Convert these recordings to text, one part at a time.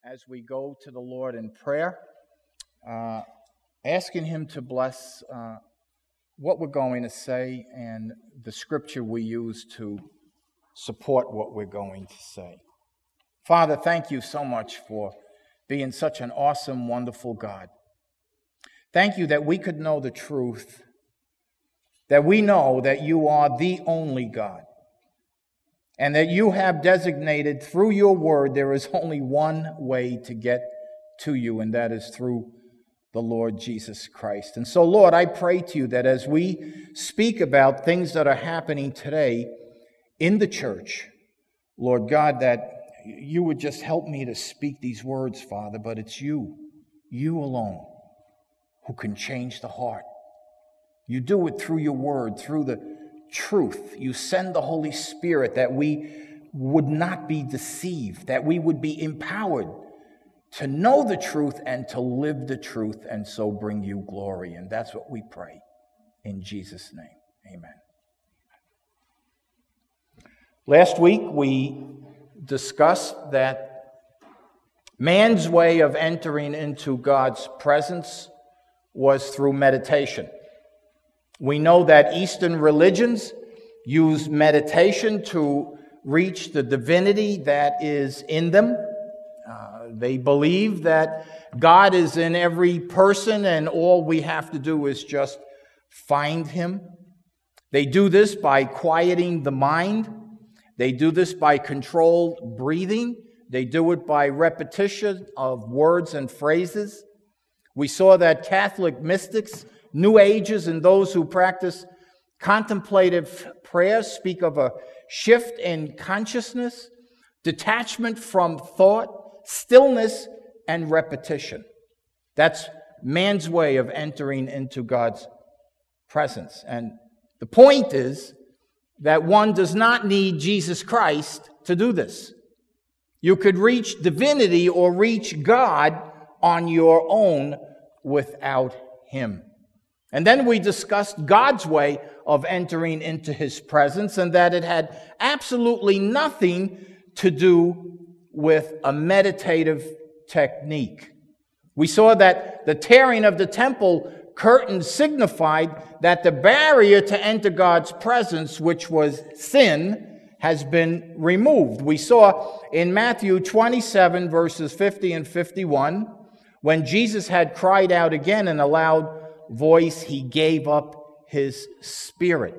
as we go to the Lord in prayer, asking Him to bless what we're going to say and the scripture we use to support what we're going to say. Father, thank you so much for being such an awesome, wonderful God. Thank you that we could know the truth, that we know that you are the only God, and that you have designated through your word there is only one way to get to you, and that is through the Lord Jesus Christ. And so, Lord, I pray to you that as we speak about things that are happening today in the church, Lord God, that you would just help me to speak these words, Father, but it's you alone, who can change the heart. You do it through your word, through the truth. You send the Holy Spirit that we would not be deceived, that we would be empowered to know the truth and to live the truth and so bring you glory. And that's what we pray in Jesus' name. Amen. Last week we discussed that man's way of entering into God's presence was through meditation. We know that Eastern religions use meditation to reach the divinity that is in them. They believe that God is in every person and all we have to do is just find Him. They do this by quieting the mind. They do this by controlled breathing. They do it by repetition of words and phrases. We saw that Catholic mystics, New Ages, and those who practice contemplative prayer speak of a shift in consciousness, detachment from thought, stillness, and repetition. That's man's way of entering into God's presence. And the point is that one does not need Jesus Christ to do this. You could reach divinity or reach God on your own without Him. And then we discussed God's way of entering into His presence and that it had absolutely nothing to do with a meditative technique. We saw that the tearing of the temple curtain signified that the barrier to enter God's presence, which was sin, has been removed. We saw in Matthew 27, verses 50 and 51, when Jesus had cried out again in a loud voice, He gave up His spirit.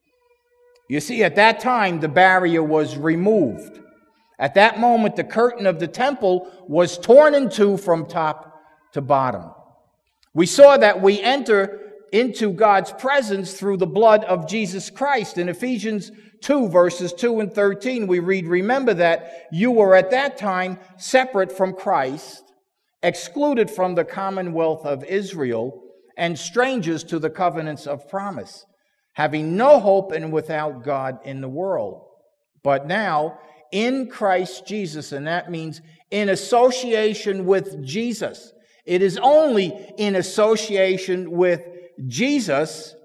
You see, at that time, the barrier was removed. At that moment, the curtain of the temple was torn in two from top to bottom. We saw that we enter into God's presence through the blood of Jesus Christ. In Ephesians 2, verses 2 and 13, we read, "Remember that you were at that time separate from Christ, excluded from the commonwealth of Israel, and strangers to the covenants of promise, having no hope and without God in the world. But now, in Christ Jesus," and that means in association with Jesus. It is only in association with Jesus,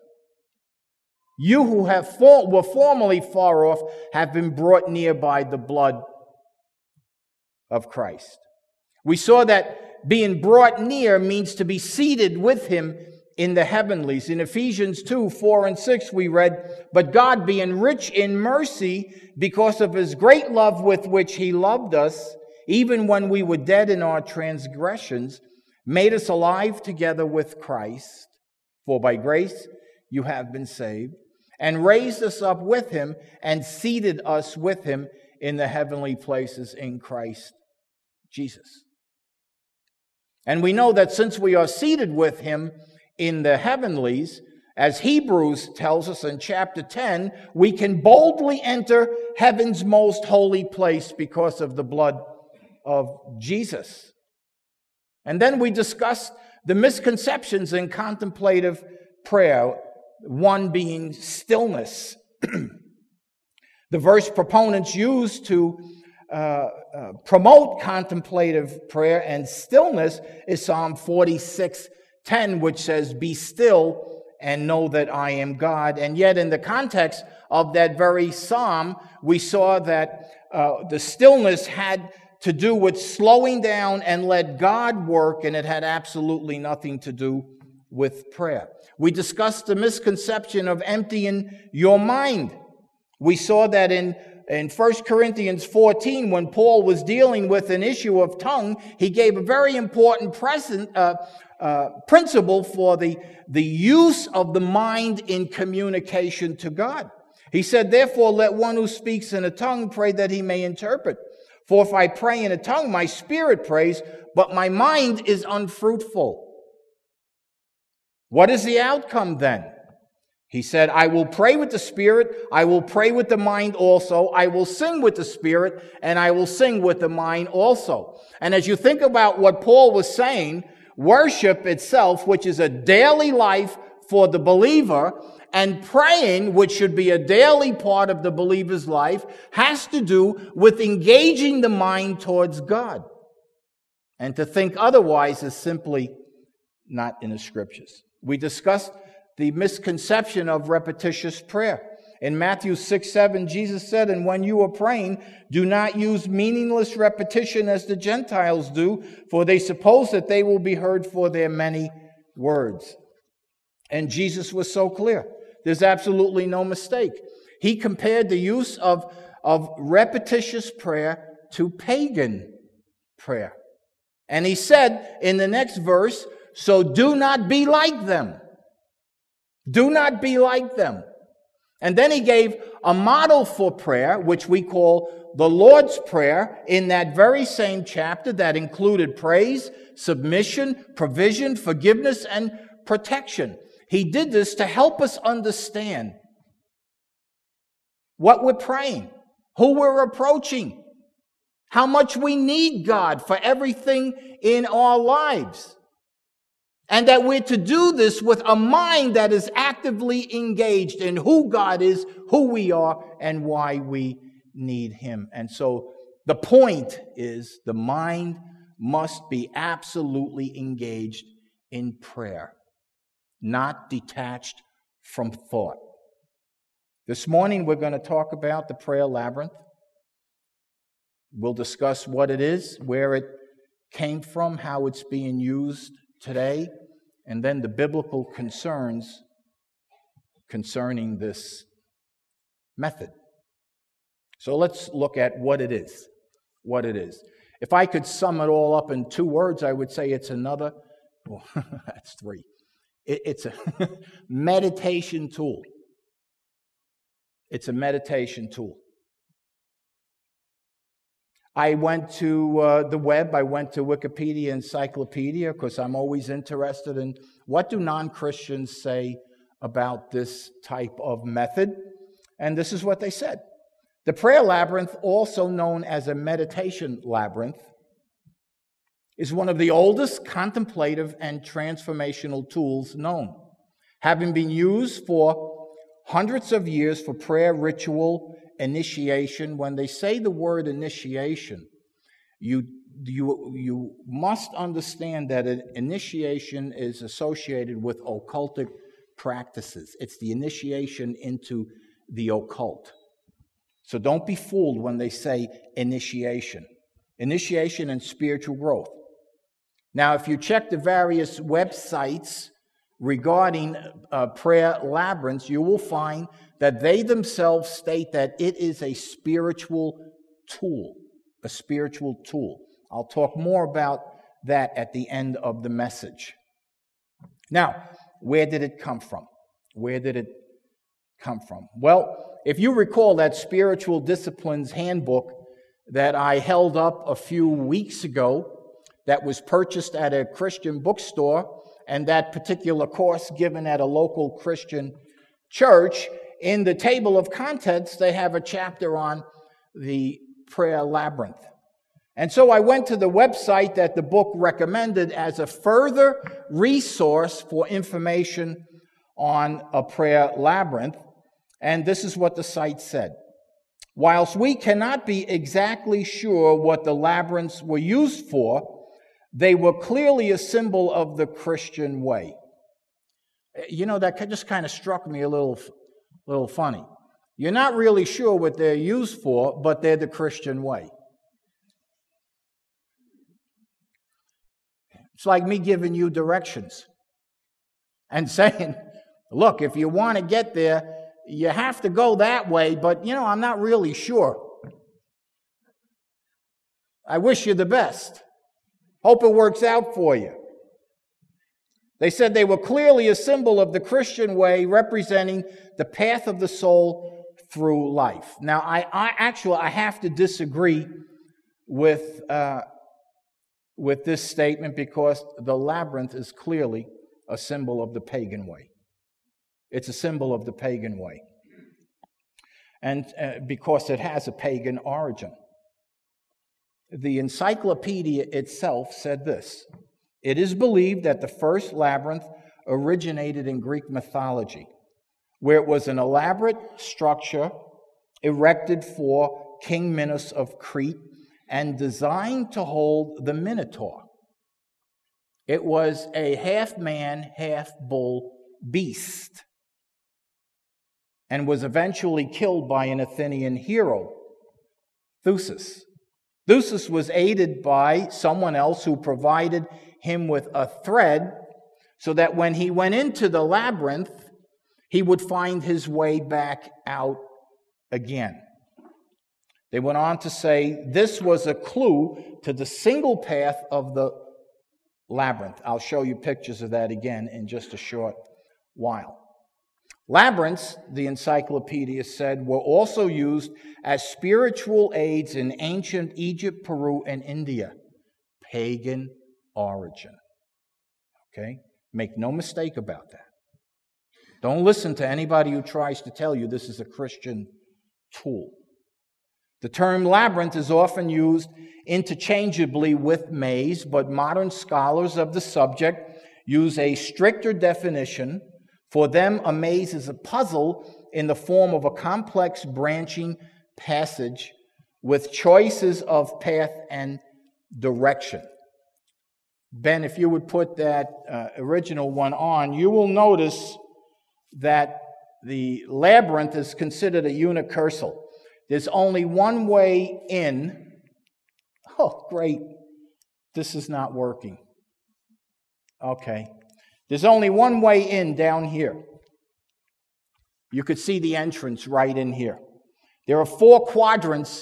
you who were formerly far off have been brought near by the blood of Christ. We saw that being brought near means to be seated with Him in the heavenlies. In Ephesians 2, 4 and 6 we read, "But God, being rich in mercy, because of His great love with which He loved us, even when we were dead in our transgressions, made us alive together with Christ. For by grace you have been saved, and raised us up with Him, and seated us with Him in the heavenly places in Christ Jesus." And we know that since we are seated with Him in the heavenlies, as Hebrews tells us in chapter 10, we can boldly enter heaven's most holy place because of the blood of Jesus. And then we discussed the misconceptions in contemplative prayer, one being stillness. The verse proponents use to promote contemplative prayer and stillness is Psalm 46:10, which says, "Be still and know that I am God." And yet in the context of that very psalm, we saw that the stillness had to do with slowing down and let God work, and it had absolutely nothing to do with prayer. We discussed the misconception of emptying your mind. We saw that in 1 Corinthians 14, when Paul was dealing with an issue of tongue, he gave a very important principle for the use of the mind in communication to God. He said, therefore, let one who speaks in a tongue pray that he may interpret. For if I pray in a tongue, my spirit prays, but my mind is unfruitful. What is the outcome then? He said, I will pray with the spirit, I will pray with the mind also, I will sing with the spirit, and I will sing with the mind also. And as you think about what Paul was saying, worship itself, which is a daily life for the believer, and praying, which should be a daily part of the believer's life, has to do with engaging the mind towards God. And to think otherwise is simply not in the Scriptures. We discussed the misconception of repetitious prayer. In Matthew 6:7, Jesus said, and when you are praying, do not use meaningless repetition as the Gentiles do, for they suppose that they will be heard for their many words. And Jesus was so clear. There's absolutely no mistake. He compared the use of repetitious prayer to pagan prayer. And he said in the next verse, so do not be like them. Do not be like them. And then he gave a model for prayer, which we call the Lord's Prayer, in that very same chapter that included praise, submission, provision, forgiveness, and protection. He did this to help us understand what we're praying, who we're approaching, how much we need God for everything in our lives. And that we're to do this with a mind that is actively engaged in who God is, who we are, and why we need Him. And so the point is the mind must be absolutely engaged in prayer, not detached from thought. This morning we're going to talk about the prayer labyrinth. We'll discuss what it is, where it came from, how it's being used today, and then the biblical concerns concerning this method. So let's look at what it is. What it is. If I could sum it all up in 2 words, I would say it's another, well, that's 3. It's a meditation tool. It's a meditation tool. I went to the web, I went to Wikipedia Encyclopedia, because I'm always interested in what do non-Christians say about this type of method. And this is what they said. The prayer labyrinth, also known as a meditation labyrinth, is one of the oldest contemplative and transformational tools known, having been used for hundreds of years for prayer ritual initiation. When they say the word initiation, you must understand that an initiation is associated with occultic practices. It's the initiation into the occult. So don't be fooled when they say initiation. Initiation and spiritual growth. Now, if you check the various websites regarding prayer labyrinths, you will find that they themselves state that it is a spiritual tool. A spiritual tool. I'll talk more about that at the end of the message. Now, where did it come from? Where did it come from? Well, if you recall that Spiritual Disciplines Handbook that I held up a few weeks ago, that was purchased at a Christian bookstore, and that particular course given at a local Christian church, in the table of contents, they have a chapter on the prayer labyrinth. And so I went to the website that the book recommended as a further resource for information on a prayer labyrinth. And this is what the site said. Whilst we cannot be exactly sure what the labyrinths were used for, they were clearly a symbol of the Christian way. You know, that just kind of struck me a little funny. You're not really sure what they're used for, but they're the Christian way. It's like me giving you directions and saying, look, if you want to get there, you have to go that way, but, I'm not really sure. I wish you the best. Hope it works out for you. They said they were clearly a symbol of the Christian way, representing the path of the soul through life. Now, I have to disagree with this statement, because the labyrinth is clearly a symbol of the pagan way. It's a symbol of the pagan way. And because it has a pagan origin. The encyclopedia itself said this: it is believed that the first labyrinth originated in Greek mythology, where it was an elaborate structure erected for King Minos of Crete and designed to hold the Minotaur. It was a half-man, half-bull beast, and was eventually killed by an Athenian hero, Theseus. Theseus was aided by someone else who provided him with a thread so that when he went into the labyrinth, he would find his way back out again. They went on to say this was a clue to the single path of the labyrinth. I'll show you pictures of that again in just a short while. Labyrinths, the encyclopedia said, were also used as spiritual aids in ancient Egypt, Peru, and India. Pagan origin. Okay? Make no mistake about that. Don't listen to anybody who tries to tell you this is a Christian tool. The term labyrinth is often used interchangeably with maze, but modern scholars of the subject use a stricter definition. For them, a maze is a puzzle in the form of a complex branching passage with choices of path and direction. Ben, if you would put that original one on, you will notice that the labyrinth is considered a unicursal. There's only one way in. Oh, great. This is not working. Okay. There's only one way in down here. You could see the entrance right in here. There are 4 quadrants.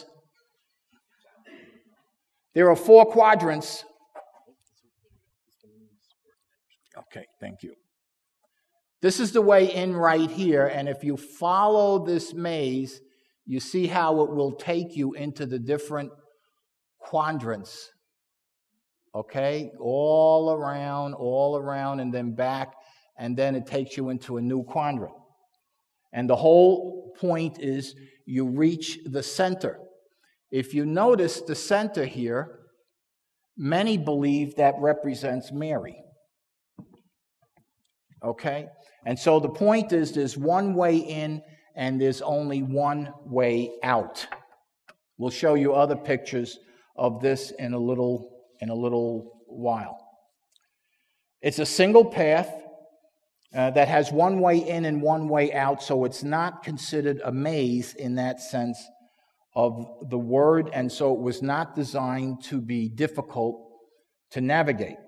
Okay, thank you. This is the way in right here, and if you follow this maze, you see how it will take you into the different quadrants. Okay, all around, and then back, and then it takes you into a new quadrant. And the whole point is you reach the center. If you notice the center here, many believe that represents Mary. Okay? And so the point is there's one way in and there's only one way out. We'll show you other pictures of this in a little while. It's a single path that has one way in and one way out, so it's not considered a maze in that sense of the word, and so it was not designed to be difficult to navigate.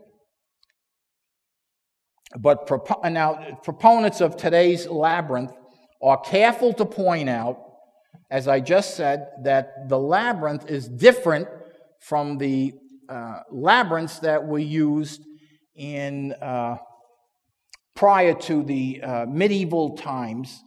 But proponents of today's labyrinth are careful to point out, as I just said, that the labyrinth is different from the labyrinths that were used in prior to the medieval times,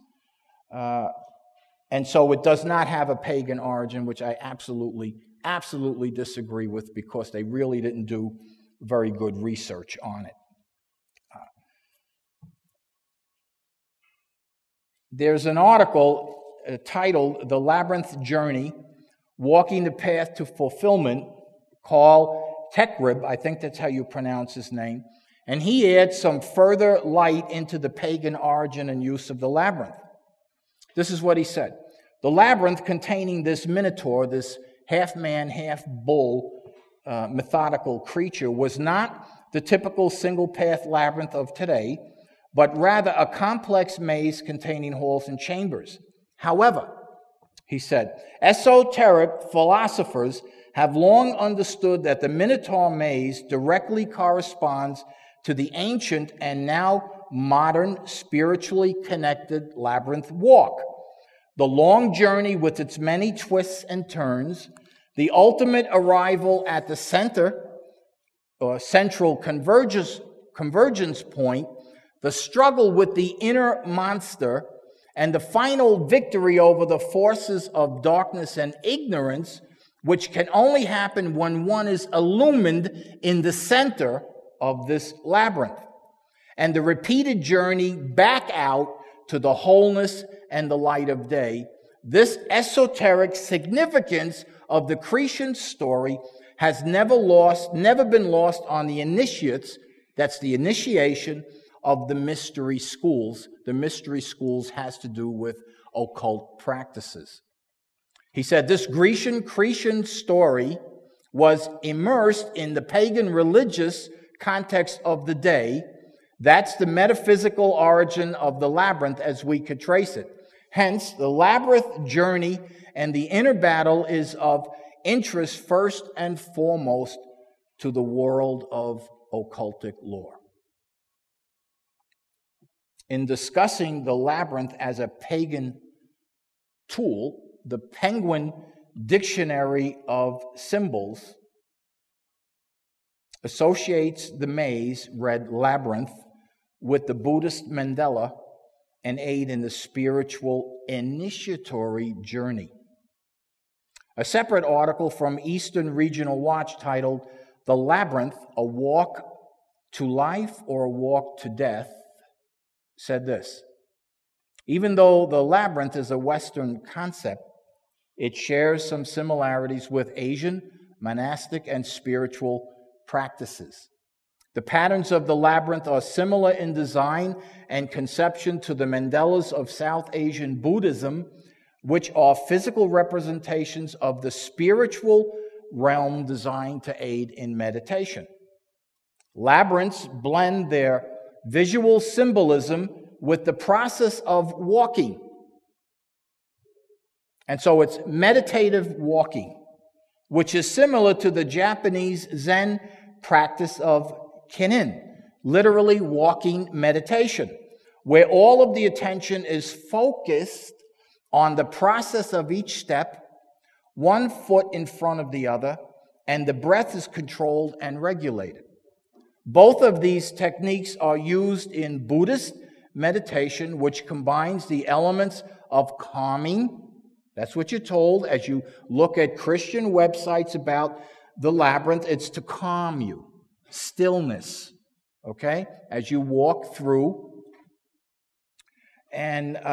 and so it does not have a pagan origin, which I absolutely disagree with, because they really didn't do very good research on it. There's an article titled "The Labyrinth Journey: Walking the Path to Fulfillment," called Tekrib, I think that's how you pronounce his name, and he adds some further light into the pagan origin and use of the labyrinth. This is what he said. The labyrinth containing this Minotaur, this half-man, half-bull methodical creature, was not the typical single-path labyrinth of today, but rather a complex maze containing halls and chambers. However, he said, esoteric philosophers have long understood that the Minotaur maze directly corresponds to the ancient and now modern spiritually connected labyrinth walk. The long journey with its many twists and turns, the ultimate arrival at the center, or central convergence point, the struggle with the inner monster, and the final victory over the forces of darkness and ignorance, which can only happen when one is illumined in the center of this labyrinth, and the repeated journey back out to the wholeness and the light of day. This esoteric significance of the Cretan story has never been lost on the initiates. That's the initiation of the mystery schools. The mystery schools has to do with occult practices. He said this Cretan story was immersed in the pagan religious context of the day. That's the metaphysical origin of the labyrinth as we could trace it. Hence, the labyrinth journey and the inner battle is of interest first and foremost to the world of occultic lore. In discussing the labyrinth as a pagan tool, the Penguin Dictionary of Symbols associates the maze, read labyrinth, with the Buddhist mandala, an aid in the spiritual initiatory journey. A separate article from Eastern Regional Watch titled The Labyrinth, A Walk to Life or a Walk to Death, said this: even though the labyrinth is a Western concept, it shares some similarities with Asian monastic and spiritual practices. The patterns of the labyrinth are similar in design and conception to the mandalas of South Asian Buddhism, which are physical representations of the spiritual realm designed to aid in meditation. Labyrinths blend their visual symbolism with the process of walking. And so it's meditative walking, which is similar to the Japanese Zen practice of Kinin, literally walking meditation, where all of the attention is focused on the process of each step, one foot in front of the other, and the breath is controlled and regulated. Both of these techniques are used in Buddhist meditation, which combines the elements of calming. That's what you're told as you look at Christian websites about the labyrinth. It's to calm you. Stillness, okay, as you walk through. And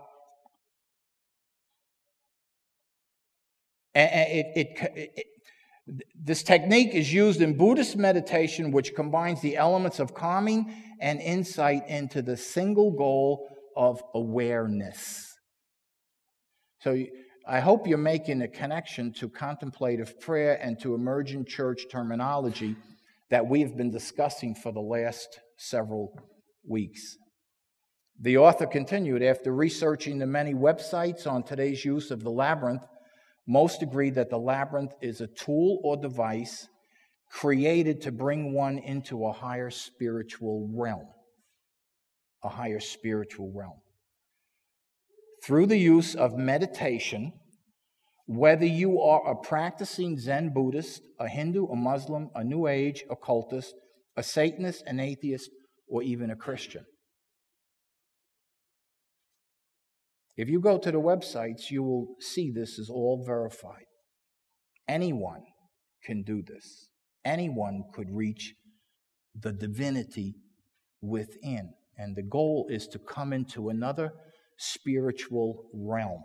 this technique is used in Buddhist meditation, which combines the elements of calming and insight into the single goal of awareness. So I hope you're making a connection to contemplative prayer and to emergent church terminology that we've been discussing for the last several weeks. The author continued, after researching the many websites on today's use of the labyrinth, most agree that the labyrinth is a tool or device created to bring one into a higher spiritual realm. A higher spiritual realm. Through the use of meditation, whether you are a practicing Zen Buddhist, a Hindu, a Muslim, a New Age occultist, a Satanist, an atheist, or even a Christian. If you go to the websites, you will see this is all verified. Anyone can do this. Anyone could reach the divinity within. And the goal is to come into another spiritual realm.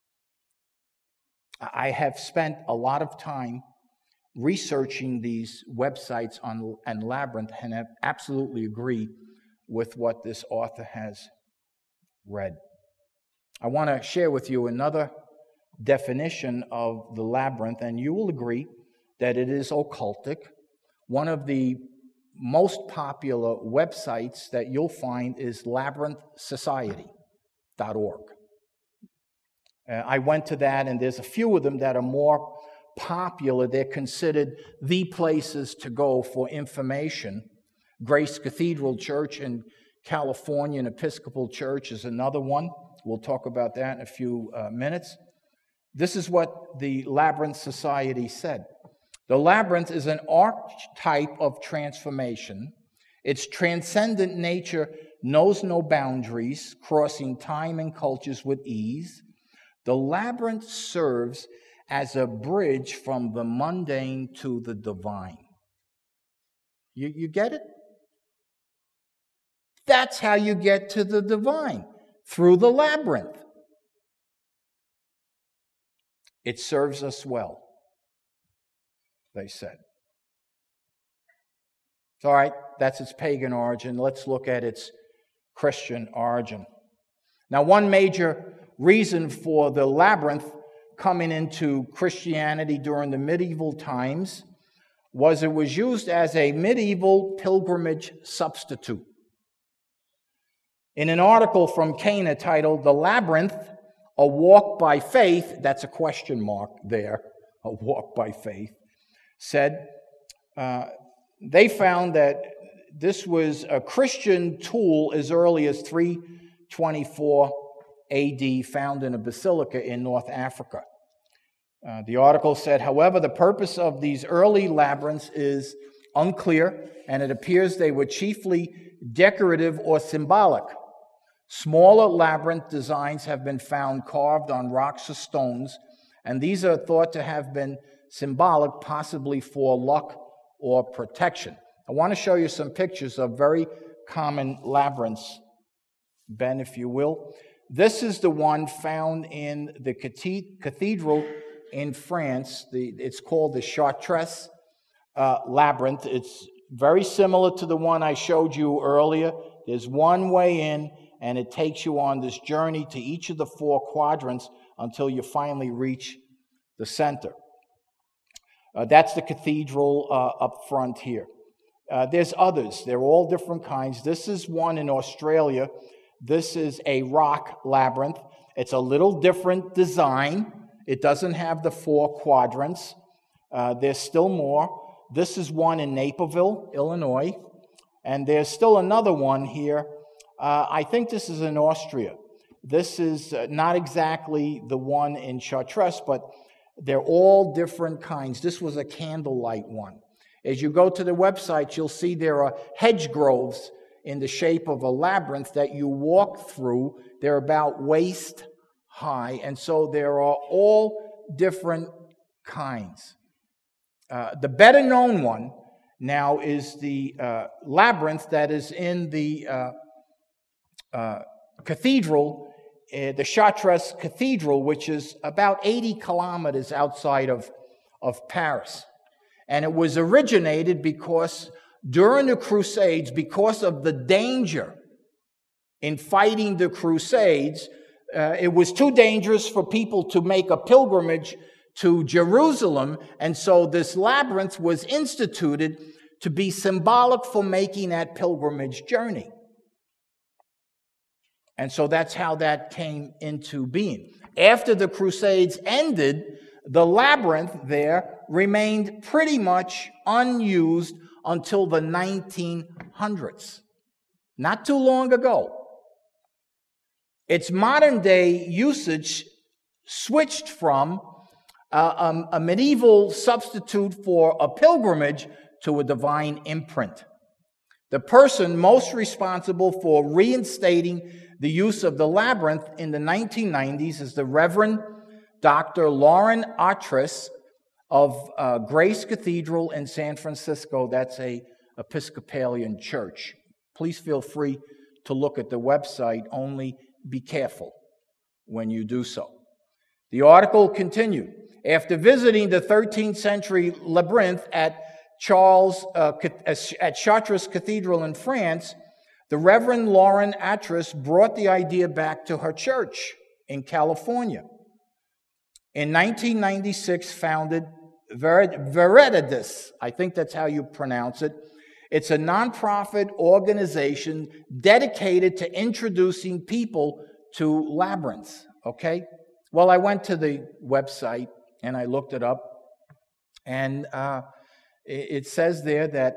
I have spent a lot of time researching these websites and Labyrinth and have absolutely agreed with what this author has read. I want to share with you another definition of the Labyrinth, and you will agree that it is occultic. One of the most popular websites that you'll find is labyrinthsociety.org. I went to that, and there's a few of them that are more popular. They're considered the places to go for information. Grace Cathedral Church in California, an Episcopal church, is another one. We'll talk about that in a few minutes. This is what the Labyrinth Society said. The labyrinth is an archetype of transformation. Its transcendent nature knows no boundaries, crossing time and cultures with ease. The labyrinth serves as a bridge from the mundane to the divine. You get it? That's how you get to the divine, through the labyrinth. It serves us well, they said. All right, that's its pagan origin. Let's look at its Christian origin. Now, one major reason for the labyrinth coming into Christianity during the medieval times was it was used as a medieval pilgrimage substitute. In an article from Cana titled "The Labyrinth, a Walk by Faith," that's a question mark there, a walk by faith, said they found that this was a Christian tool as early as 324 AD, found in a basilica in North Africa. The article said, however, the purpose of these early labyrinths is unclear, and it appears they were chiefly decorative or symbolic. Smaller labyrinth designs have been found carved on rocks or stones, and these are thought to have been symbolic, possibly for luck or protection. I want to show you some pictures of very common labyrinths, Ben, if you will. This is the one found in the cathedral in France. It's called the Chartres labyrinth. It's very similar to the one I showed you earlier. There's one way in, and it takes you on this journey to each of the four quadrants until you finally reach the center. That's the cathedral up front here. There's others. They're all different kinds. This is one in Australia. This is a rock labyrinth. It's a little different design. It doesn't have the four quadrants. There's still more. This is one in Naperville, Illinois. And there's still another one here. I think this is in Austria. This is not exactly the one in Chartres, but they're all different kinds. This was a candlelight one. As you go to the website, you'll see there are hedge groves in the shape of a labyrinth that you walk through. They're about waist high, and so there are all different kinds. The better known one now is the labyrinth that is in the cathedral, the Chartres Cathedral, which is about 80 kilometers outside of Paris. And it was originated because during the Crusades, because of the danger in fighting the Crusades, it was too dangerous for people to make a pilgrimage to Jerusalem, and so this labyrinth was instituted to be symbolic for making that pilgrimage journey. And so that's how that came into being. After the Crusades ended, the labyrinth there remained pretty much unused until the 1900s. Not too long ago. Its modern day usage switched from a medieval substitute for a pilgrimage to a divine imprint. The person most responsible for reinstating the use of the labyrinth in the 1990s is the Reverend Dr. Lauren Artris of Grace Cathedral in San Francisco. That's a Episcopalian church. Please feel free to look at the website, only be careful when you do so. The article continued. After visiting the 13th century labyrinth at Chartres Cathedral in France, the Reverend Lauren Artris brought the idea back to her church in California. In 1996, founded Veritas, I think that's how you pronounce it. It's a nonprofit organization dedicated to introducing people to labyrinths, okay? Well, I went to the website and I looked it up. And it says there that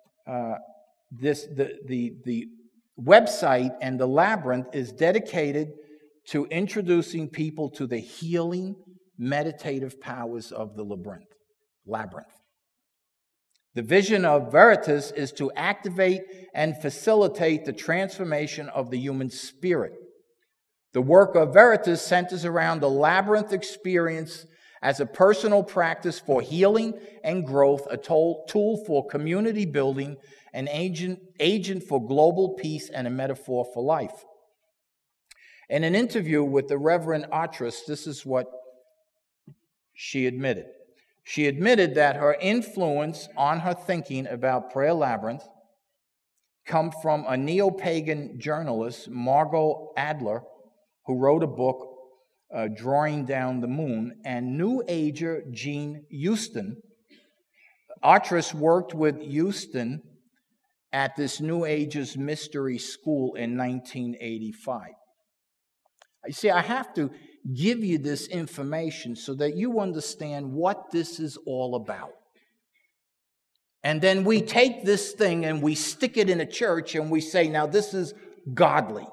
the website and the labyrinth is dedicated to introducing people to the healing, meditative powers of the labyrinth. The vision of Veritas is to activate and facilitate the transformation of the human spirit. The work of Veritas centers around the labyrinth experience as a personal practice for healing and growth, a tool for community building, an agent for global peace, and a metaphor for life. In an interview with the Reverend Otris, this is what she admitted. She admitted that her influence on her thinking about Prayer Labyrinth come from a neo-pagan journalist, Margot Adler, who wrote a book, Drawing Down the Moon, and New Ager Jean Houston. Otris worked with Houston at this New Ager's Mystery School in 1985. You see, I have to give you this information so that you understand what this is all about. And then we take this thing and we stick it in a church and we say, now this is godly.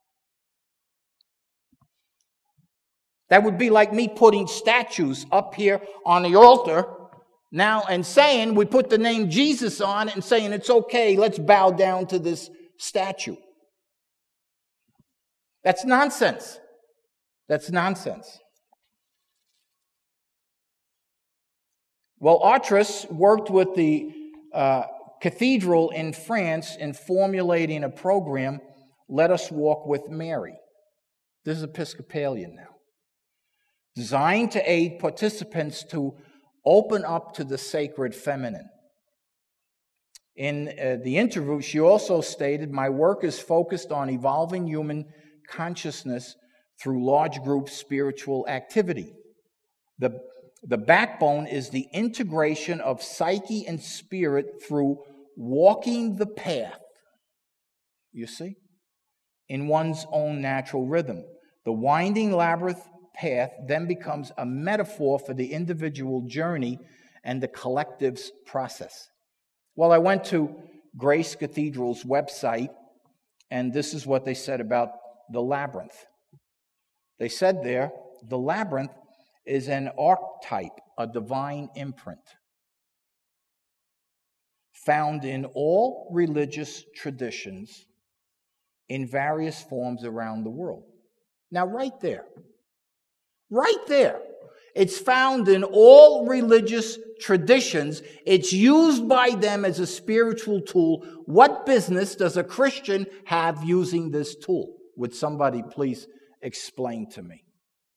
That would be like me putting statues up here on the altar now and saying, we put the name Jesus on it and saying, it's okay, let's bow down to this statue. That's nonsense. That's nonsense. Well, Otris worked with the cathedral in France in formulating a program, Let Us Walk with Mary. This is Episcopalian now. Designed to aid participants to open up to the sacred feminine. In the interview, she also stated, my work is focused on evolving human consciousness through large group spiritual activity. The backbone is the integration of psyche and spirit through walking the path, you see, in one's own natural rhythm. The winding labyrinth path then becomes a metaphor for the individual journey and the collective's process. Well, I went to Grace Cathedral's website, and this is what they said about the labyrinth. They said there, the labyrinth is an archetype, a divine imprint, found in all religious traditions in various forms around the world. Now, right there, it's found in all religious traditions. It's used by them as a spiritual tool. What business does a Christian have using this tool? Would somebody please explain to me?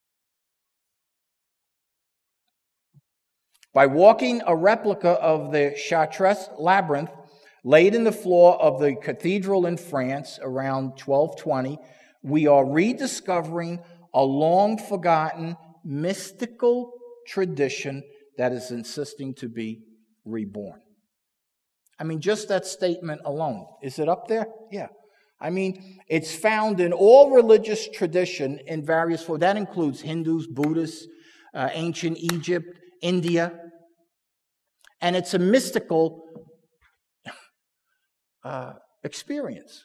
By walking a replica of the Chartres labyrinth laid in the floor of the cathedral in France around 1220, we are rediscovering a long-forgotten mystical tradition that is insisting to be reborn. I mean, just that statement alone. Is it up there? Yeah. I mean, it's found in all religious tradition in various forms. That includes Hindus, Buddhists, ancient Egypt, India. And it's a mystical experience.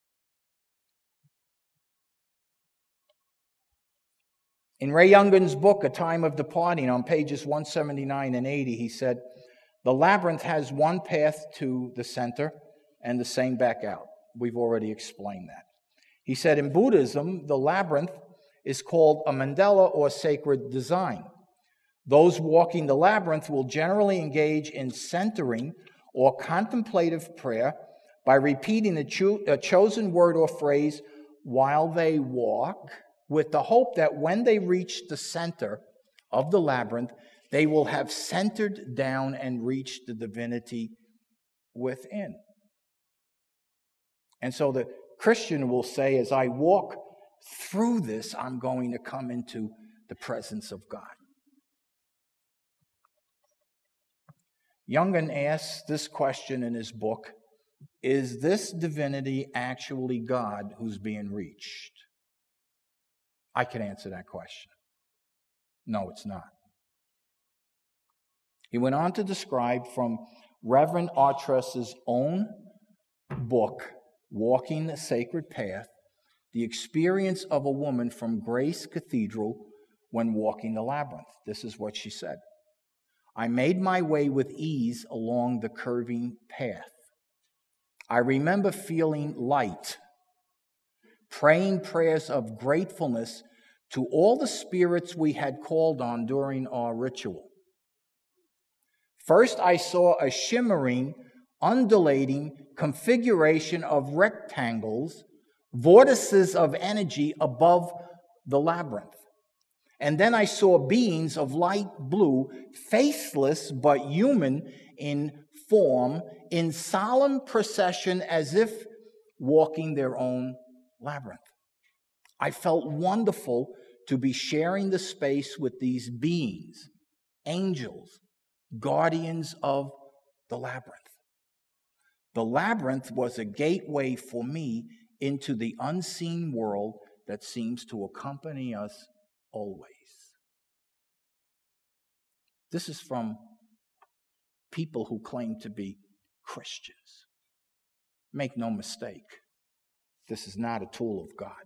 In Ray Youngan's book, A Time of Departing, on pages 179 and 80, he said, the labyrinth has one path to the center and the same back out. We've already explained that. He said, in Buddhism, the labyrinth is called a mandala or sacred design. Those walking the labyrinth will generally engage in centering or contemplative prayer by repeating a chosen word or phrase while they walk, with the hope that when they reach the center of the labyrinth, they will have centered down and reached the divinity within. And so the Christian will say, as I walk through this, I'm going to come into the presence of God. Youngan asks this question in his book, is this divinity actually God who's being reached? I can answer that question. No, it's not. He went on to describe from Reverend Artress's own book, Walking the Sacred Path, the experience of a woman from Grace Cathedral when walking the labyrinth. This is what she said. I made my way with ease along the curving path. I remember feeling light, praying prayers of gratefulness to all the spirits we had called on during our ritual. First, I saw a shimmering, undulating configuration of rectangles, vortices of energy above the labyrinth. And then I saw beings of light blue, faceless but human in form, in solemn procession as if walking their own labyrinth. I felt wonderful to be sharing the space with these beings, angels, guardians of the labyrinth. The labyrinth was a gateway for me into the unseen world that seems to accompany us always. This is from people who claim to be Christians. Make no mistake, this is not a tool of God.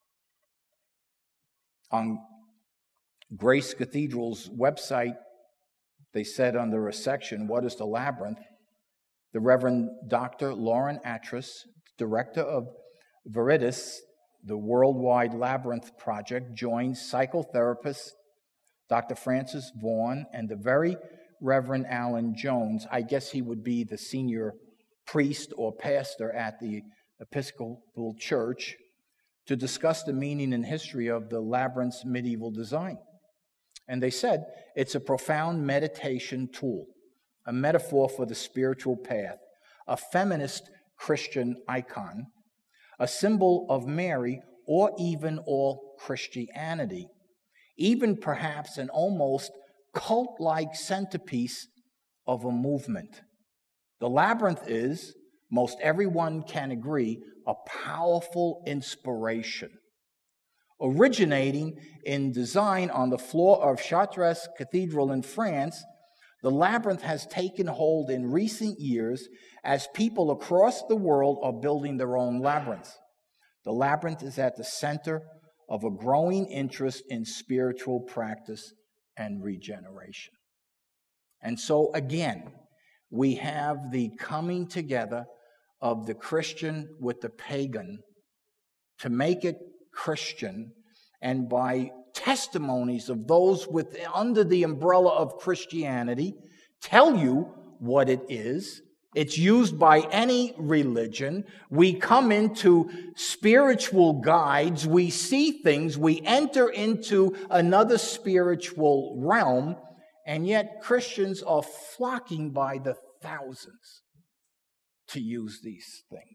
On Grace Cathedral's website, they said under a section, "What is the labyrinth?" The Reverend Dr. Lauren Artress, director of Veritas, the Worldwide Labyrinth Project, joins psychotherapist Dr. Francis Vaughan and the very Reverend Alan Jones. I guess he would be the senior priest or pastor at the Episcopal Church, to discuss the meaning and history of the labyrinth's medieval design. And they said it's a profound meditation tool, a metaphor for the spiritual path, a feminist Christian icon, a symbol of Mary, or even all Christianity, even perhaps an almost cult-like centerpiece of a movement. The labyrinth is, most everyone can agree, a powerful inspiration. Originating in design on the floor of Chartres Cathedral in France, the labyrinth has taken hold in recent years as people across the world are building their own labyrinths. The labyrinth is at the center of a growing interest in spiritual practice and regeneration. And so again, we have the coming together of the Christian with the pagan to make it Christian, and by testimonies of those under the umbrella of Christianity tell you what it is. It's used by any religion. We come into spiritual guides. We see things. We enter into another spiritual realm. And yet Christians are flocking by the thousands to use these things.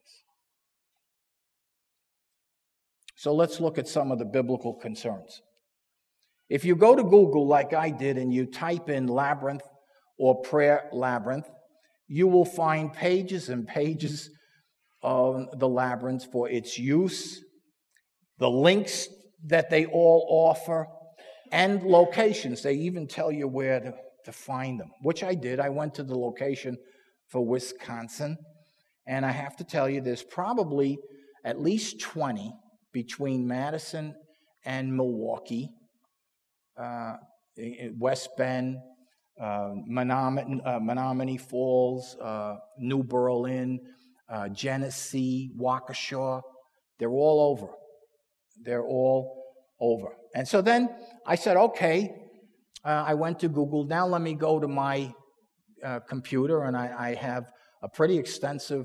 So let's look at some of the biblical concerns. If you go to Google like I did and you type in labyrinth or prayer labyrinth, you will find pages and pages of the labyrinth for its use, the links that they all offer, and locations. They even tell you where to find them, which I did. I went to the location for Wisconsin, and I have to tell you, there's probably at least 20 between Madison and Milwaukee, West Bend, Menominee Falls, New Berlin, Genesee, Waukesha. They're all over. They're all over. And so then I said, okay, I went to Google. Now let me go to my computer, and I have a pretty extensive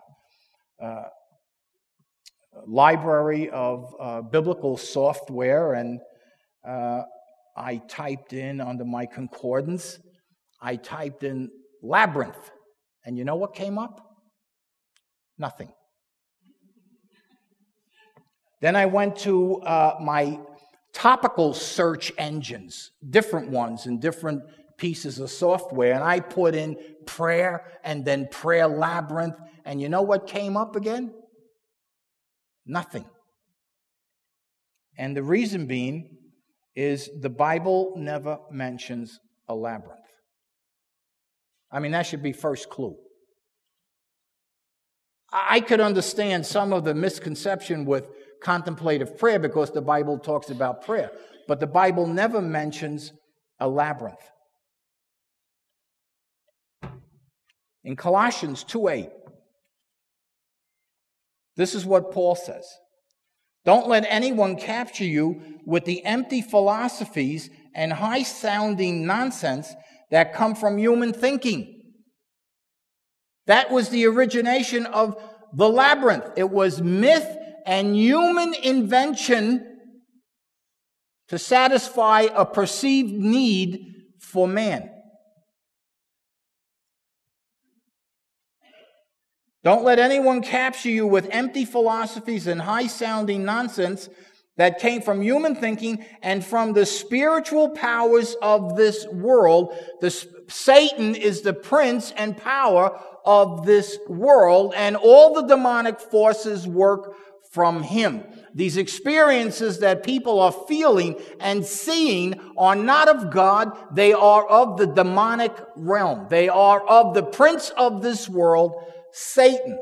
library of biblical software, and I typed in under my concordance, I typed in labyrinth. And you know what came up? Nothing. Then I went to my topical search engines, different ones in different pieces of software, and I put in prayer and then prayer labyrinth, and you know what came up again? Nothing. And the reason being is the Bible never mentions a labyrinth. I mean, that should be first clue. I could understand some of the misconception with contemplative prayer because the Bible talks about prayer, but the Bible never mentions a labyrinth. In Colossians 2:8, this is what Paul says. Don't let anyone capture you with the empty philosophies and high-sounding nonsense that come from human thinking. That was the origination of the labyrinth. It was myth and human invention to satisfy a perceived need for man. Don't let anyone capture you with empty philosophies and high-sounding nonsense that came from human thinking and from the spiritual powers of this world. Satan is the prince and power of this world, and all the demonic forces work from him. These experiences that people are feeling and seeing are not of God. They are of the demonic realm. They are of the prince of this world, Satan.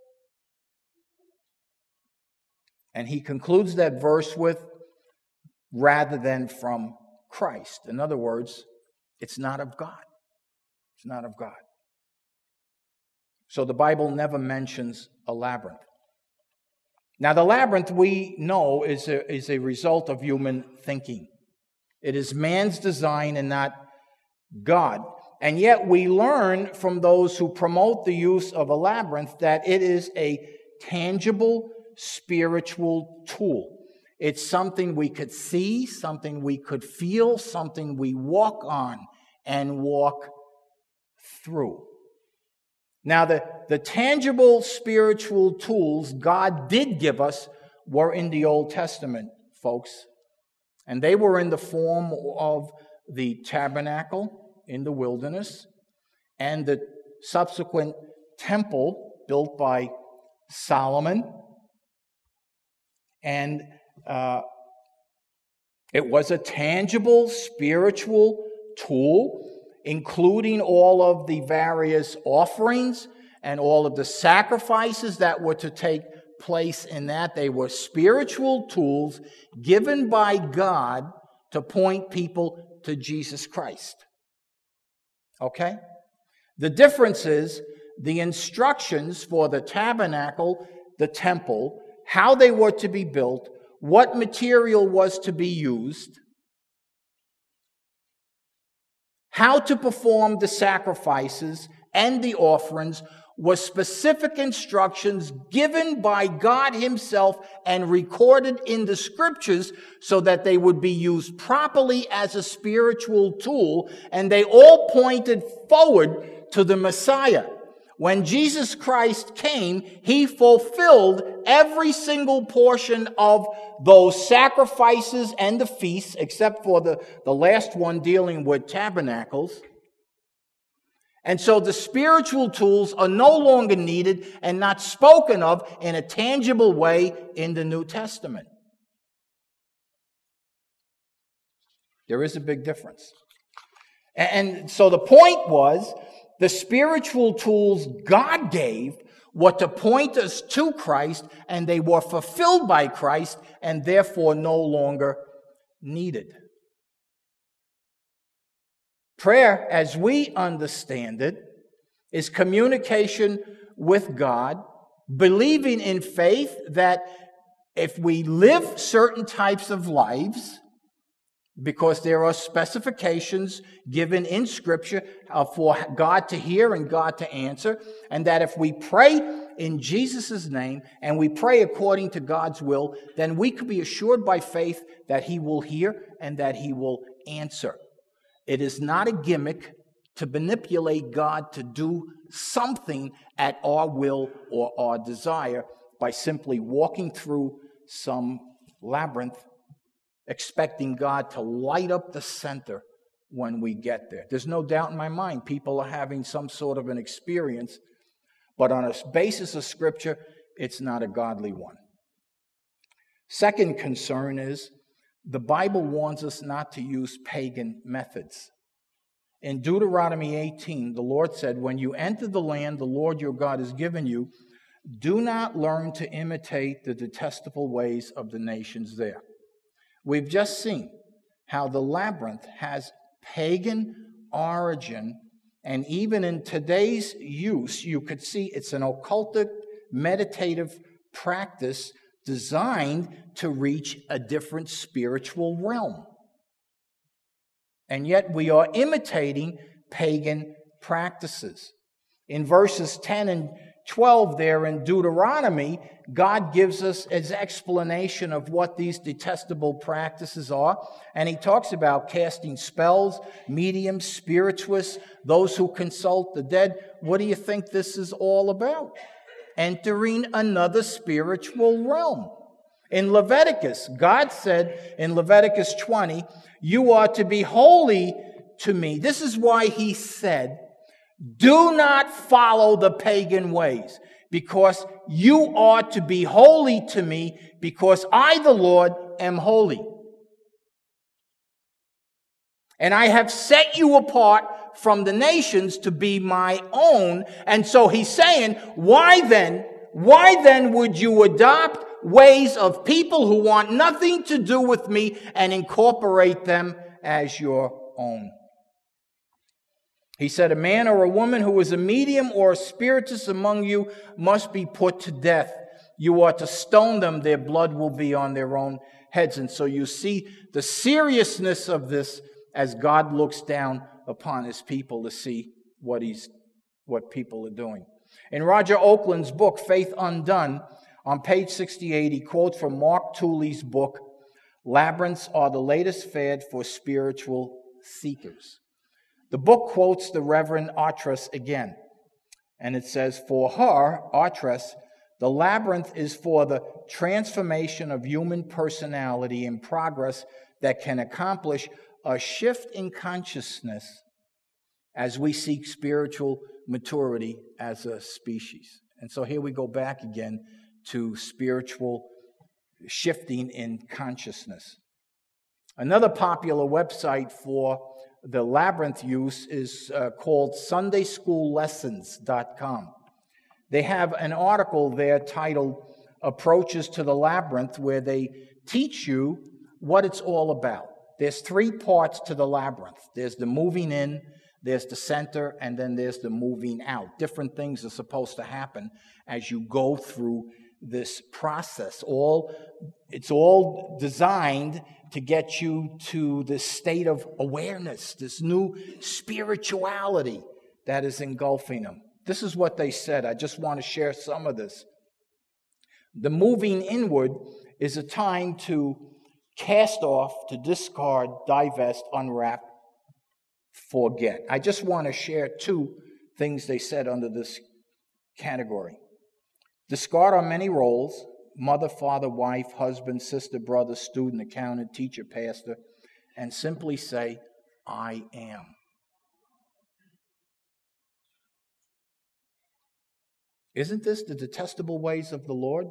And he concludes that verse with, rather than from Christ. In other words, it's not of God. It's not of God. So the Bible never mentions a labyrinth. Now, the labyrinth, we know, is a result of human thinking. It is man's design and not God. And yet we learn from those who promote the use of a labyrinth that it is a tangible spiritual tool. It's something we could see, something we could feel, something we walk on and walk through. Now, the tangible spiritual tools God did give us were in the Old Testament, folks. And they were in the form of the tabernacle in the wilderness and the subsequent temple built by Solomon. And it was a tangible spiritual tool, including all of the various offerings and all of the sacrifices that were to take place in that. They were spiritual tools given by God to point people to Jesus Christ. Okay? The difference is the instructions for the tabernacle, the temple, how they were to be built, what material was to be used, how to perform the sacrifices and the offerings were specific instructions given by God Himself and recorded in the Scriptures so that they would be used properly as a spiritual tool, and they all pointed forward to the Messiah. When Jesus Christ came, He fulfilled every single portion of those sacrifices and the feasts, except for the last one dealing with tabernacles. And so the spiritual tools are no longer needed and not spoken of in a tangible way in the New Testament. There is a big difference. And so the point was, the spiritual tools God gave were to point us to Christ, and they were fulfilled by Christ and therefore no longer needed. Prayer, as we understand it, is communication with God, believing in faith that if we live certain types of lives, because there are specifications given in Scripture for God to hear and God to answer, and that if we pray in Jesus' name and we pray according to God's will, then we can be assured by faith that He will hear and that He will answer. It is not a gimmick to manipulate God to do something at our will or our desire by simply walking through some labyrinth, expecting God to light up the center when we get there. There's no doubt in my mind people are having some sort of an experience, but on a basis of Scripture, it's not a godly one. Second concern is the Bible warns us not to use pagan methods. In Deuteronomy 18, the Lord said, when you enter the land the Lord your God has given you, do not learn to imitate the detestable ways of the nations there. We've just seen how the labyrinth has pagan origin, and even in today's use, you could see it's an occultic meditative practice designed to reach a different spiritual realm. And yet we are imitating pagan practices. In verses 10 and 12 there in Deuteronomy, God gives us his explanation of what these detestable practices are. And he talks about casting spells, mediums, spiritualists, those who consult the dead. What do you think this is all about? Entering another spiritual realm. In Leviticus, God said in Leviticus 20, you are to be holy to me. This is why he said, do not follow the pagan ways, because you are to be holy to me, because I, the Lord, am holy. And I have set you apart from the nations to be my own. And so he's saying, why then would you adopt ways of people who want nothing to do with me and incorporate them as your own? He said, a man or a woman who is a medium or a spiritist among you must be put to death. You are to stone them. Their blood will be on their own heads. And so you see the seriousness of this as God looks down upon his people to see what people are doing. In Roger Oakland's book, Faith Undone, on page 68, he quotes from Mark Tooley's book, Labyrinths Are the Latest Fad for Spiritual Seekers. The book quotes the Reverend Artress again, and it says, for her, Artress, the labyrinth is for the transformation of human personality in progress that can accomplish a shift in consciousness as we seek spiritual maturity as a species. And so here we go back again to spiritual shifting in consciousness. Another popular website for the labyrinth use is called SundaySchoolLessons.com. They have an article there titled Approaches to the Labyrinth, where they teach you what it's all about. There's 3 parts to the labyrinth. There's the moving in, there's the center, and then there's the moving out. Different things are supposed to happen as you go through this process. It's all designed to get you to this state of awareness, this new spirituality that is engulfing them. This is what they said. I just want to share some of this. The moving inward is a time to cast off, to discard, divest, unwrap, forget. I just want to share 2 things they said under this category. Discard our many roles: mother, father, wife, husband, sister, brother, student, accountant, teacher, pastor, and simply say, I am. Isn't this the detestable ways of the Lord?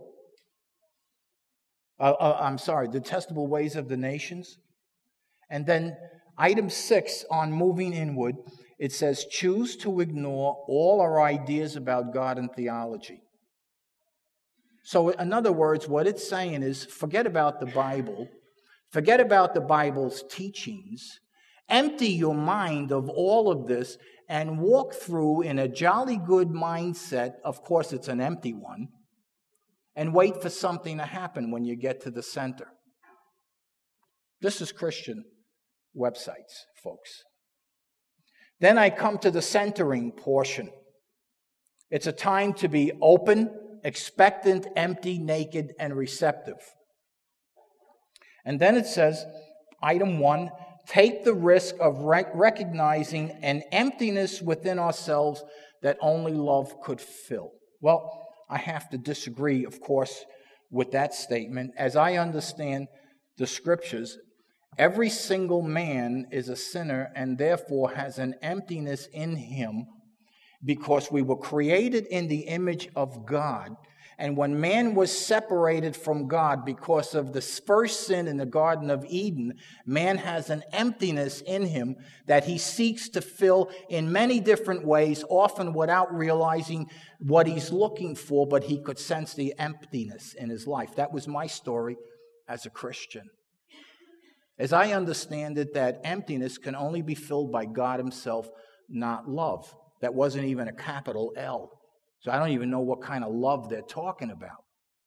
Detestable ways of the nations? And then item 6 on moving inward, it says, choose to ignore all our ideas about God and theology. So in other words, what it's saying is, forget about the Bible, forget about the Bible's teachings, empty your mind of all of this, and walk through in a jolly good mindset, of course it's an empty one, and wait for something to happen when you get to the center. This is Christian websites, folks. Then I come to the centering portion. It's a time to be open, expectant, empty, naked, and receptive. And then it says, item 1, take the risk of recognizing an emptiness within ourselves that only love could fill. Well, I have to disagree, of course, with that statement. As I understand the scriptures, every single man is a sinner and therefore has an emptiness in him, because we were created in the image of God. And when man was separated from God because of the first sin in the Garden of Eden, man has an emptiness in him that he seeks to fill in many different ways, often without realizing what he's looking for, but he could sense the emptiness in his life. That was my story as a Christian. As I understand it, that emptiness can only be filled by God himself, not love. That wasn't even a capital L. So I don't even know what kind of love they're talking about.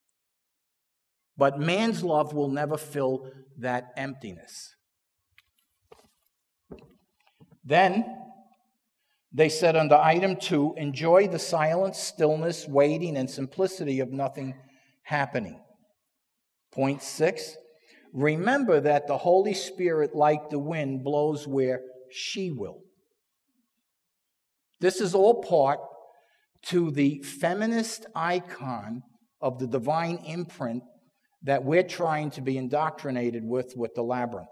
But man's love will never fill that emptiness. Then they said under item 2, enjoy the silence, stillness, waiting, and simplicity of nothing happening. Point 6, remember that the Holy Spirit, like the wind, blows where she will. This is all part to the feminist icon of the divine imprint that we're trying to be indoctrinated with the labyrinth.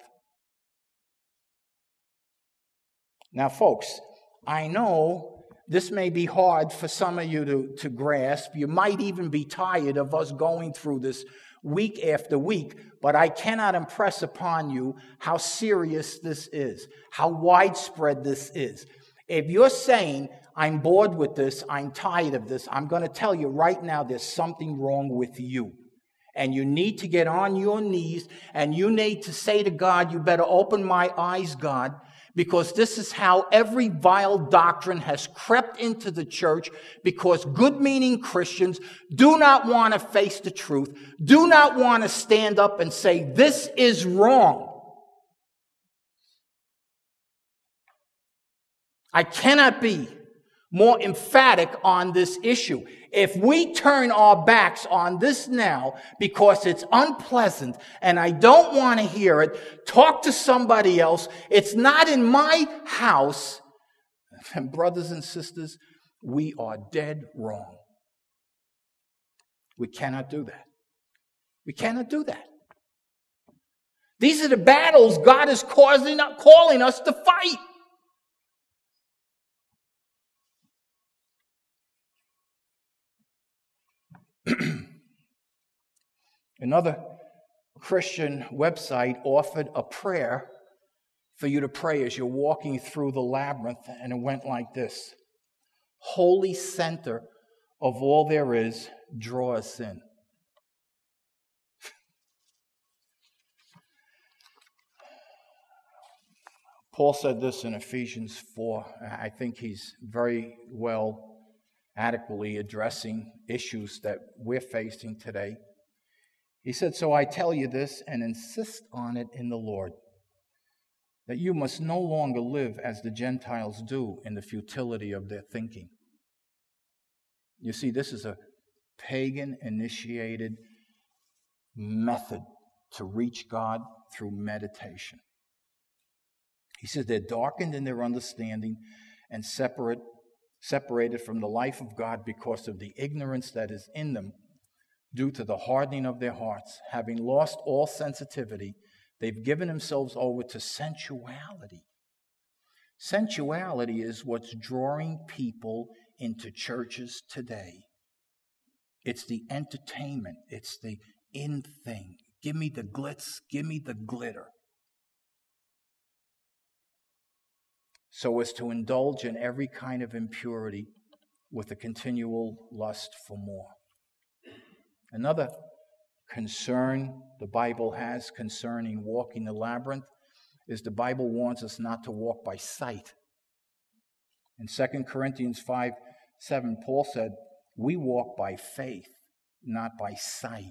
Now, folks, I know this may be hard for some of you to grasp. You might even be tired of us going through this week after week, but I cannot impress upon you how serious this is, how widespread this is. If you're saying, I'm bored with this, I'm tired of this, I'm going to tell you right now there's something wrong with you. And you need to get on your knees and you need to say to God, you better open my eyes, God, because this is how every vile doctrine has crept into the church, because good-meaning Christians do not want to face the truth, do not want to stand up and say, this is wrong. I cannot be more emphatic on this issue. If we turn our backs on this now because it's unpleasant and I don't want to hear it, talk to somebody else. It's not in my house. And brothers and sisters, we are dead wrong. We cannot do that. We cannot do that. These are the battles God is calling us to fight. Another Christian website offered a prayer for you to pray as you're walking through the labyrinth, and it went like this: Holy center of all there is, draw us in. Paul said this in Ephesians 4. I think he's very well adequately addressing issues that we're facing today. He said, so I tell you this and insist on it in the Lord, that you must no longer live as the Gentiles do in the futility of their thinking. You see, this is a pagan-initiated method to reach God through meditation. He says they're darkened in their understanding and separated from the life of God because of the ignorance that is in them due to the hardening of their hearts. Having lost all sensitivity, they've given themselves over to sensuality. Sensuality is what's drawing people into churches today. It's the entertainment. It's the in thing. Give me the glitz. Give me the glitter. So as to indulge in every kind of impurity with a continual lust for more. Another concern the Bible has concerning walking the labyrinth is the Bible warns us not to walk by sight. In 2 Corinthians 5:7, Paul said, we walk by faith, not by sight.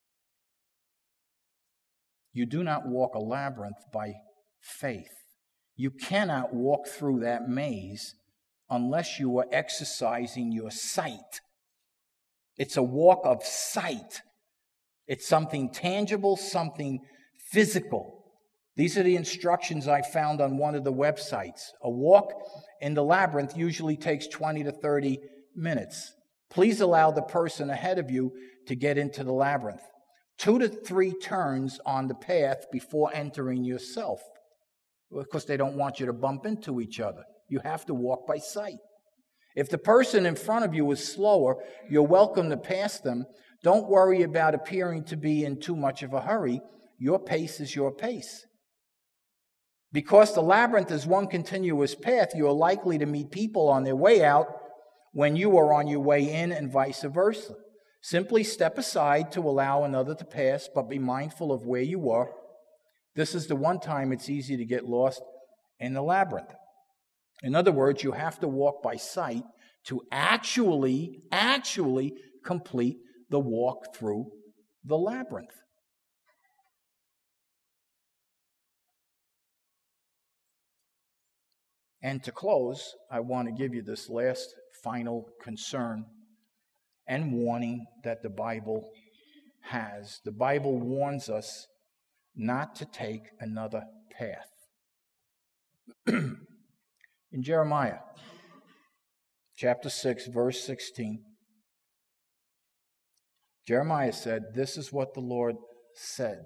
You do not walk a labyrinth by faith. You cannot walk through that maze unless you are exercising your sight. It's a walk of sight. It's something tangible, something physical. These are the instructions I found on one of the websites. A walk in the labyrinth usually takes 20 to 30 minutes. Please allow the person ahead of you to get into the labyrinth. 2 to 3 turns on the path before entering yourself. Of course, they don't want you to bump into each other. You have to walk by sight. If the person in front of you is slower, you're welcome to pass them. Don't worry about appearing to be in too much of a hurry. Your pace is your pace. Because the labyrinth is one continuous path, you are likely to meet people on their way out when you are on your way in, and vice versa. Simply step aside to allow another to pass, but be mindful of where you are. This is the one time it's easy to get lost in the labyrinth. In other words, you have to walk by sight to actually complete the walk through the labyrinth. And to close, I want to give you this last final concern and warning that the Bible has. The Bible warns us not to take another path. In Jeremiah chapter 6, verse 16, Jeremiah said, "This is what the Lord said."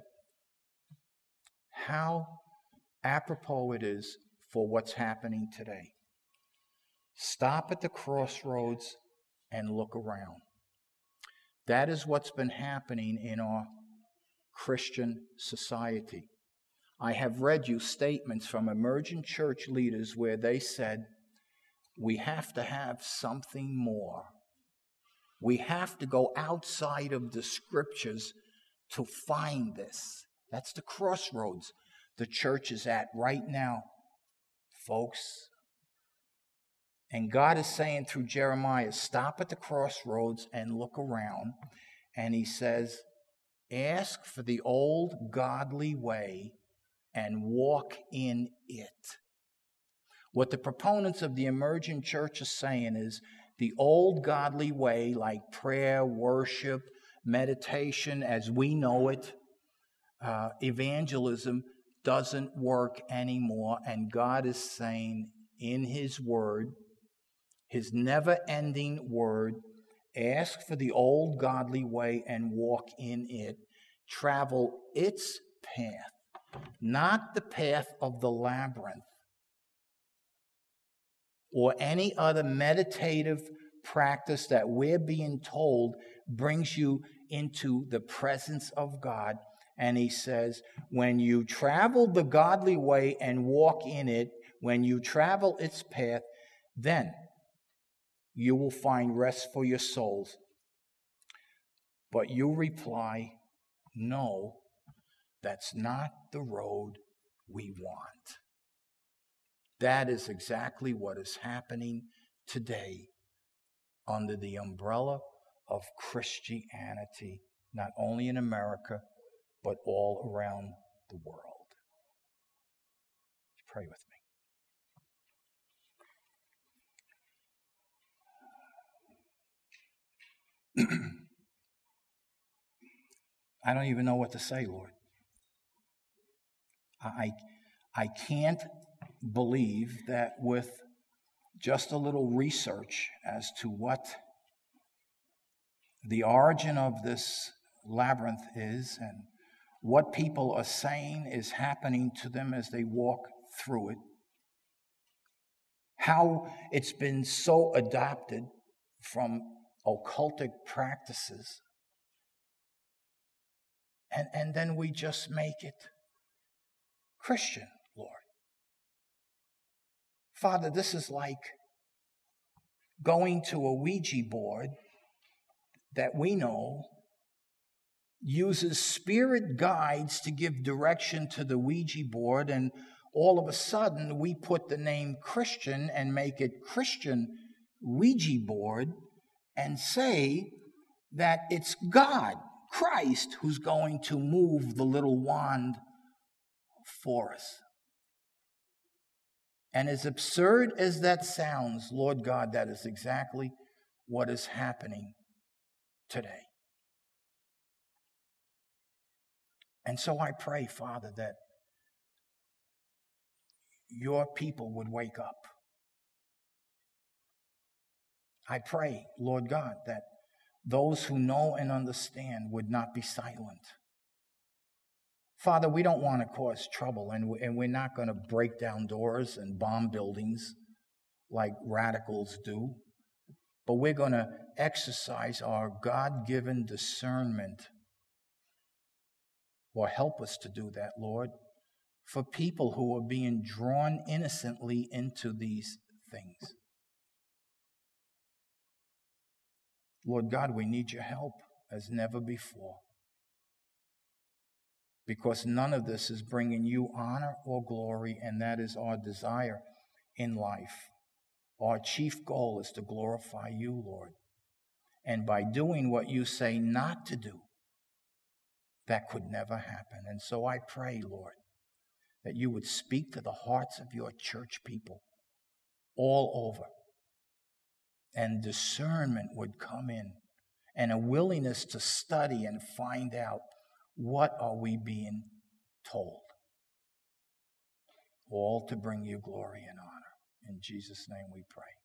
How apropos it is for what's happening today. Stop at the crossroads and look around. That is what's been happening in our Christian society. I have read you statements from emergent church leaders where they said, we have to have something more. We have to go outside of the scriptures to find this. That's the crossroads the church is at right now, folks. And God is saying through Jeremiah, stop at the crossroads and look around. And he says, ask for the old godly way and walk in it. What the proponents of the emergent church are saying is the old godly way, like prayer, worship, meditation as we know it, evangelism, doesn't work anymore. And God is saying in His Word, His never-ending Word, ask for the old godly way and walk in it. Travel its path, not the path of the labyrinth or any other meditative practice that we're being told brings you into the presence of God. And he says, when you travel the godly way and walk in it, when you travel its path, then you will find rest for your souls. But you reply, no, that's not the road we want. That is exactly what is happening today under the umbrella of Christianity, not only in America, but all around the world. Pray with me. I don't even know what to say, Lord. I can't believe that with just a little research as to what the origin of this labyrinth is and what people are saying is happening to them as they walk through it, how it's been so adopted from occultic practices, and then we just make it Christian, Lord. Father, this is like going to a Ouija board that we know uses spirit guides to give direction to the Ouija board, and all of a sudden we put the name Christian and make it Christian Ouija board and say that it's God, Christ, who's going to move the little wand for us. And as absurd as that sounds, Lord God, that is exactly what is happening today. And so I pray, Father, that your people would wake up. I pray, Lord God, that those who know and understand would not be silent. Father, we don't want to cause trouble, and we're not going to break down doors and bomb buildings like radicals do. But we're going to exercise our God-given discernment, or help us to do that, Lord, for people who are being drawn innocently into these things. Lord God, we need your help as never before, because none of this is bringing you honor or glory, and that is our desire in life. Our chief goal is to glorify you, Lord. And by doing what you say not to do, that could never happen. And so I pray, Lord, that you would speak to the hearts of your church people all over, and discernment would come in, and a willingness to study and find out, what are we being told? All to bring you glory and honor. In Jesus' name we pray.